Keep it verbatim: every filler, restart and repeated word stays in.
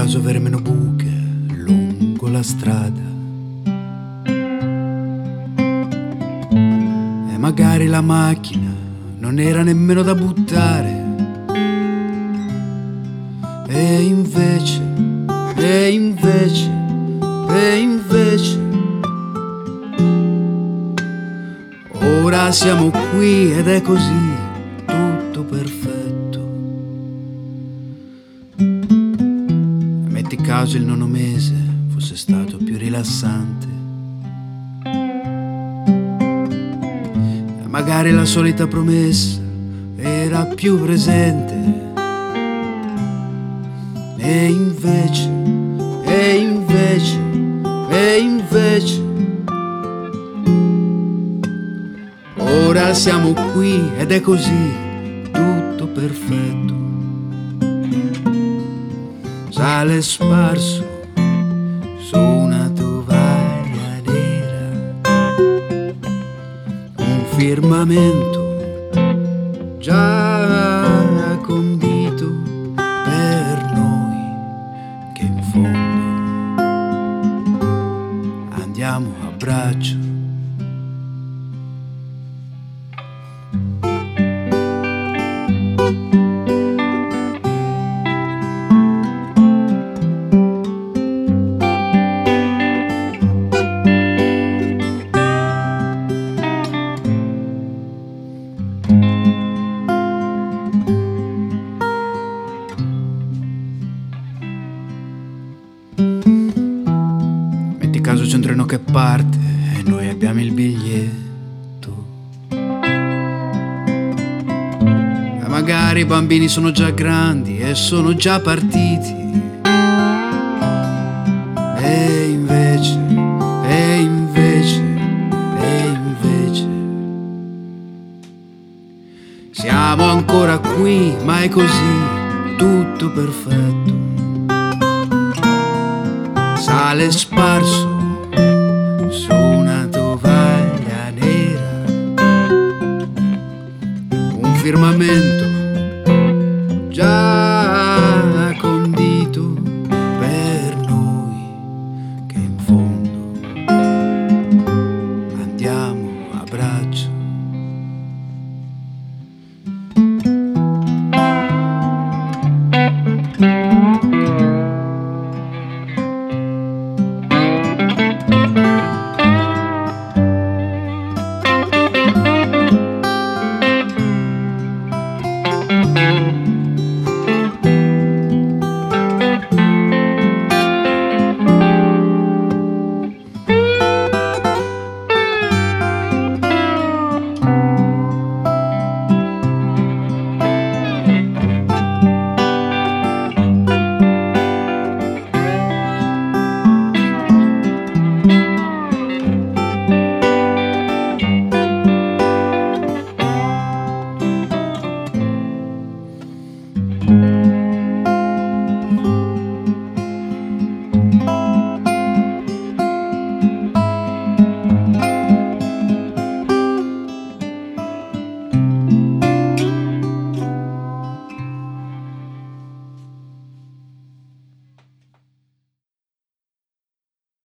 caso avere meno buche lungo la strada, e magari la macchina non era nemmeno da buttare, e invece, e invece, e invece ora siamo qui ed è così, tutto perfetto. Metti caso il nono mese fosse stato più rilassante, e magari la solita promessa era più presente, e invece, e invece, e invece ora siamo qui ed è così, tutto perfetto. Sale sparso su una tovaglia nera, un firmamento già condito per noi, che in fondo andiamo a braccio. Metti caso c'è un treno che parte e noi abbiamo il biglietto, e magari i bambini sono già grandi e sono già partiti, e invece, e invece, e invece siamo ancora qui, ma è così, tutto perfetto. Sale sparso su una tovaglia nera, un firmamento